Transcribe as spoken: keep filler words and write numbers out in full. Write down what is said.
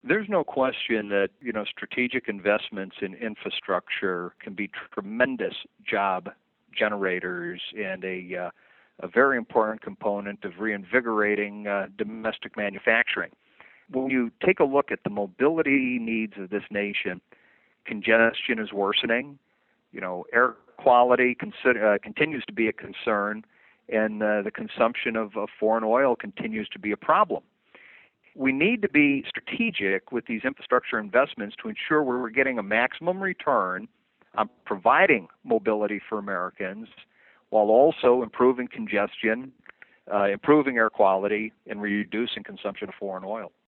There's no question that, you know, strategic investments in infrastructure can be tremendous job generators and a, uh, a very important component of reinvigorating uh, domestic manufacturing. When you take a look at the mobility needs of this nation, congestion is worsening. You know, air quality consider, uh, continues to be a concern, and uh, the consumption of, of foreign oil continues to be a problem. We need to be strategic with these infrastructure investments to ensure we're getting a maximum return on providing mobility for Americans while also improving congestion, uh, improving air quality, and reducing consumption of foreign oil.